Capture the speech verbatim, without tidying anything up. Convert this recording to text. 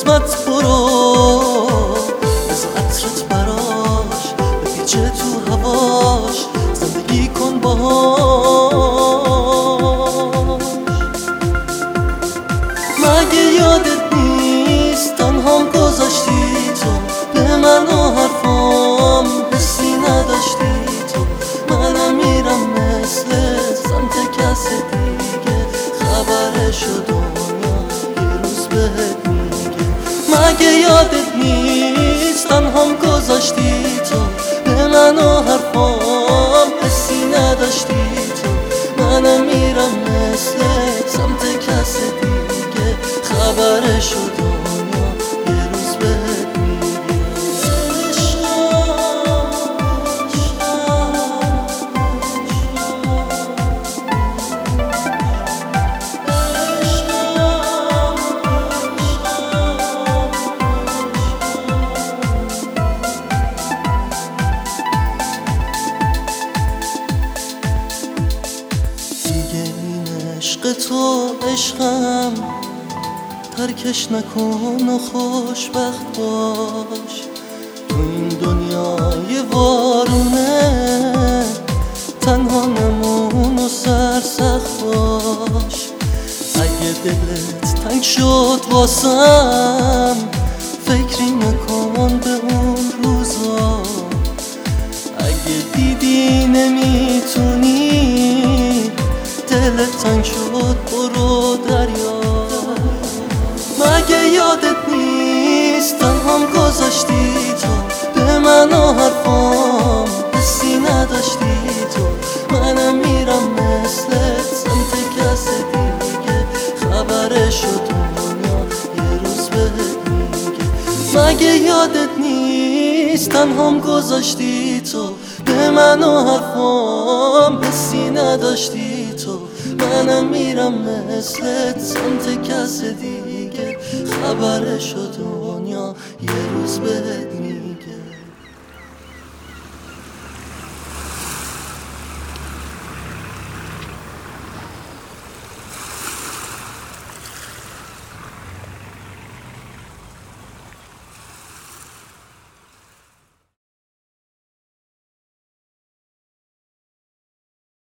قسمت برو، از عطرت براش بپیچه تو هواش، زندگی کن باهاش. مگه یادت نیست تنهام گذاشتی تو، به من و حرفام حسی نداشتی تو. منم میرم مثل سمت کس دیگه، خبرشو دنیا یه روز بهت میگه. مگه یادت نیست تنهام گذاشتی تو، به من و حرفام حسی نداشتی تو. منم میرم مثل سمت کس دیگه، خبرشو دنیا یه روز بهت میگه. دیگه این عشق تو عشقم، ترکش نکن و خوشبخت باش. تو این دنیای وارونه تنها نمون و سرسخت باش. اگه دلت تنگ شد واسم، فکری نکن به اون روزا. اگه دیدی نمیتونی، دلت تنگ شد برو دریا. مگه یادت نیست تنهام گذاشتی تو، به من و حرفام حسی نداشتی تو. منم میرم مثل سمت کس دیگه، خبرشو دنیا یه روز بهت میگه. مگه یادت نیست تنهام گذاشتی تو، به من و حرفام حسی نداشتی تو. منم میرم مثل سمت کس دیگه، خبرشو دنیا یه روز بهت میگه.